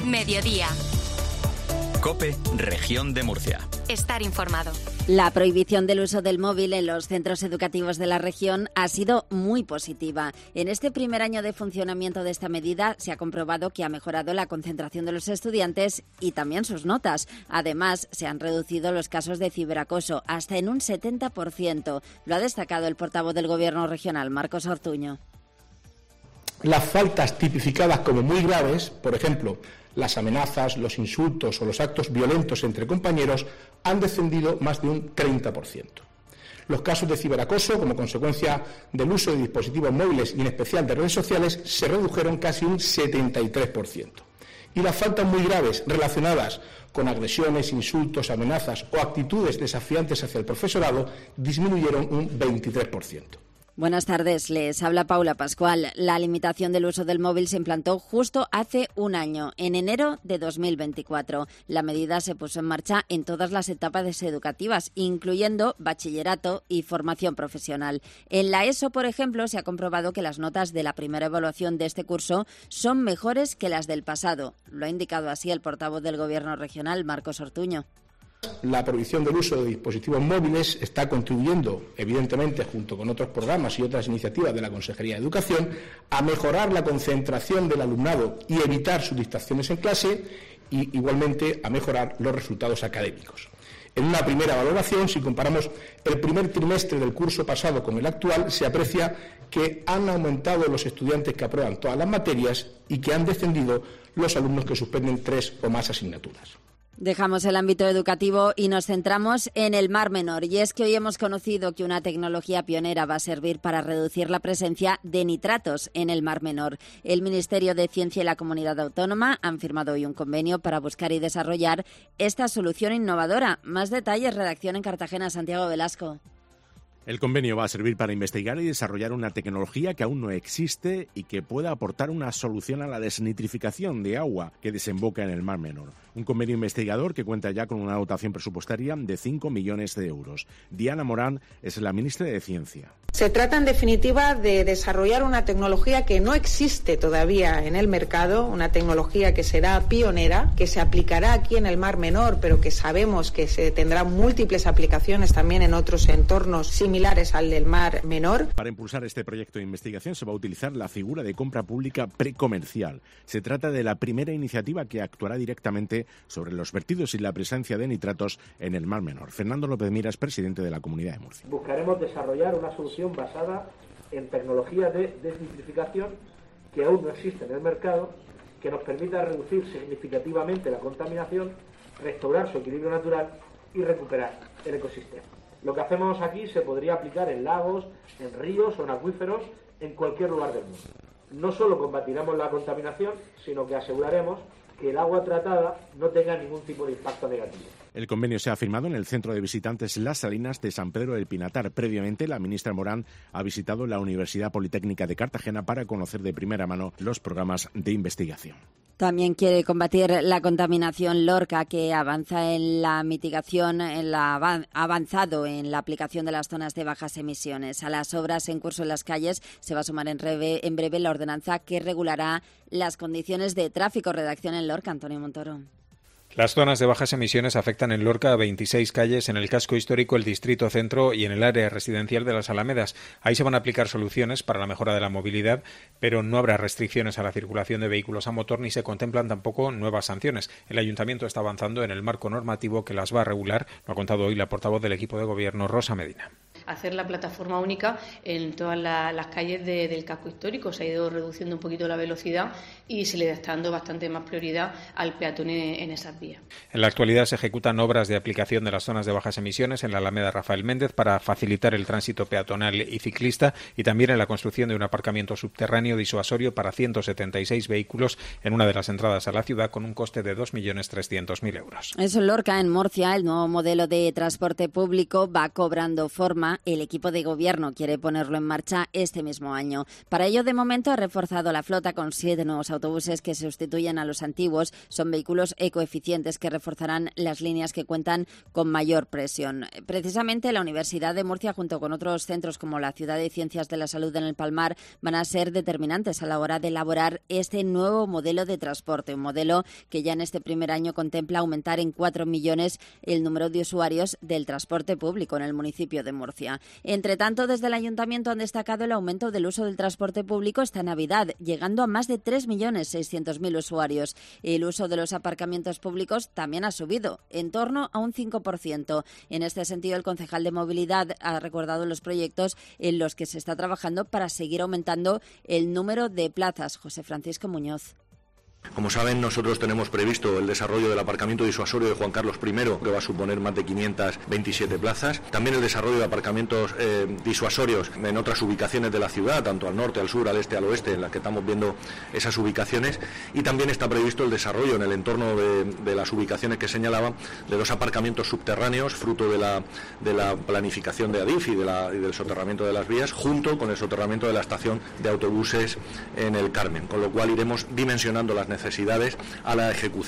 Mediodía. COPE, Región de Murcia. Estar informado. La prohibición del uso del móvil en los centros educativos de la región ha sido muy positiva. En este primer año de funcionamiento de esta medida se ha comprobado que ha mejorado la concentración de los estudiantes y también sus notas. Además, se han reducido los casos de ciberacoso hasta en un 70%. Lo ha destacado el portavoz del Gobierno regional, Marcos Ortuño. Las faltas tipificadas como muy graves, por ejemplo, las amenazas, los insultos o los actos violentos entre compañeros, han descendido más de un 30%. Los casos de ciberacoso, como consecuencia del uso de dispositivos móviles y en especial de redes sociales, se redujeron casi un 73%. Y las faltas muy graves relacionadas con agresiones, insultos, amenazas o actitudes desafiantes hacia el profesorado disminuyeron un 23%. Buenas tardes, les habla Paula Pascual. La limitación del uso del móvil se implantó justo hace un año, en enero de 2024. La medida se puso en marcha en todas las etapas educativas, incluyendo bachillerato y formación profesional. En la ESO, por ejemplo, se ha comprobado que las notas de la primera evaluación de este curso son mejores que las del pasado. Lo ha indicado así el portavoz del Gobierno regional, Marcos Ortuño. La prohibición del uso de dispositivos móviles está contribuyendo, evidentemente, junto con otros programas y otras iniciativas de la Consejería de Educación, a mejorar la concentración del alumnado y evitar sus distracciones en clase y, igualmente, a mejorar los resultados académicos. En una primera valoración, si comparamos el primer trimestre del curso pasado con el actual, se aprecia que han aumentado los estudiantes que aprueban todas las materias y que han descendido los alumnos que suspenden 3 o más asignaturas. Dejamos el ámbito educativo y nos centramos en el Mar Menor. Y es que hoy hemos conocido que una tecnología pionera va a servir para reducir la presencia de nitratos en el Mar Menor. El Ministerio de Ciencia y la Comunidad Autónoma han firmado hoy un convenio para buscar y desarrollar esta solución innovadora. Más detalles, redacción en Cartagena, Santiago Velasco. El convenio va a servir para investigar y desarrollar una tecnología que aún no existe y que pueda aportar una solución a la desnitrificación de agua que desemboca en el Mar Menor. Un convenio investigador que cuenta ya con una dotación presupuestaria de 5 millones de euros. Diana Morán es la ministra de Ciencia. Se trata, en definitiva, de desarrollar una tecnología que no existe todavía en el mercado, una tecnología que será pionera, que se aplicará aquí en el Mar Menor, pero que sabemos que se tendrá múltiples aplicaciones también en otros entornos similares al del Mar Menor. Para impulsar este proyecto de investigación se va a utilizar la figura de compra pública precomercial. Se trata de la primera iniciativa que actuará directamente sobre los vertidos y la presencia de nitratos en el Mar Menor. Fernando López Miras, presidente de la Comunidad de Murcia. Buscaremos desarrollar una solución basada en tecnología de desnitrificación que aún no existe en el mercado, que nos permita reducir significativamente la contaminación, restaurar su equilibrio natural y recuperar el ecosistema. Lo que hacemos aquí se podría aplicar en lagos, en ríos o en acuíferos en cualquier lugar del mundo. No solo combatiremos la contaminación, sino que aseguraremos que el agua tratada no tenga ningún tipo de impacto negativo. El convenio se ha firmado en el Centro de Visitantes Las Salinas de San Pedro del Pinatar. Previamente, la ministra Morán ha visitado la Universidad Politécnica de Cartagena para conocer de primera mano los programas de investigación. También quiere combatir la contaminación Lorca, que avanza en la mitigación, ha avanzado en la aplicación de las zonas de bajas emisiones. A las obras en curso en las calles se va a sumar en breve la ordenanza que regulará las condiciones de tráfico. Redacción en Lorca, Antonio Montoro. Las zonas de bajas emisiones afectan en Lorca a 26 calles en el casco histórico, el distrito centro y en el área residencial de las Alamedas. Ahí se van a aplicar soluciones para la mejora de la movilidad, pero no habrá restricciones a la circulación de vehículos a motor ni se contemplan tampoco nuevas sanciones. El ayuntamiento está avanzando en el marco normativo que las va a regular, lo ha contado hoy la portavoz del equipo de gobierno, Rosa Medina. Hacer la plataforma única en todas las calles del casco histórico. Se ha ido reduciendo un poquito la velocidad y se le está dando bastante más prioridad al peatón en esas vías. En la actualidad se ejecutan obras de aplicación de las zonas de bajas emisiones en la Alameda Rafael Méndez para facilitar el tránsito peatonal y ciclista y también en la construcción de un aparcamiento subterráneo disuasorio para 176 vehículos en una de las entradas a la ciudad con un coste de 2.300.000 euros. Eso en Lorca, en Murcia, el nuevo modelo de transporte público va cobrando forma Murcia, el equipo de gobierno quiere ponerlo en marcha este mismo año. Para ello, de momento, ha reforzado la flota con 7 nuevos autobuses que sustituyen a los antiguos. Son vehículos ecoeficientes que reforzarán las líneas que cuentan con mayor presión. Precisamente la Universidad de Murcia, junto con otros centros como la Ciudad de Ciencias de la Salud en el Palmar, van a ser determinantes a la hora de elaborar este nuevo modelo de transporte, un modelo que ya en este primer año contempla aumentar en 4 millones el número de usuarios del transporte público en el municipio de Murcia. Entre tanto, desde el Ayuntamiento han destacado el aumento del uso del transporte público esta Navidad, llegando a más de 3.600.000 usuarios. El uso de los aparcamientos públicos también ha subido, en torno a un 5%. En este sentido, el concejal de Movilidad ha recordado los proyectos en los que se está trabajando para seguir aumentando el número de plazas. José Francisco Muñoz. Como saben, nosotros tenemos previsto el desarrollo del aparcamiento disuasorio de Juan Carlos I, que va a suponer más de 527 plazas. También el desarrollo de aparcamientos disuasorios en otras ubicaciones de la ciudad, tanto al norte, al sur, al este, al oeste, en las que estamos viendo esas ubicaciones. Y también está previsto el desarrollo en el entorno de las ubicaciones que señalaba, de 2 aparcamientos subterráneos, fruto de la planificación de Adif y del soterramiento de las vías, junto con el soterramiento de la estación de autobuses en el Carmen, con lo cual iremos dimensionando las necesidades a la ejecución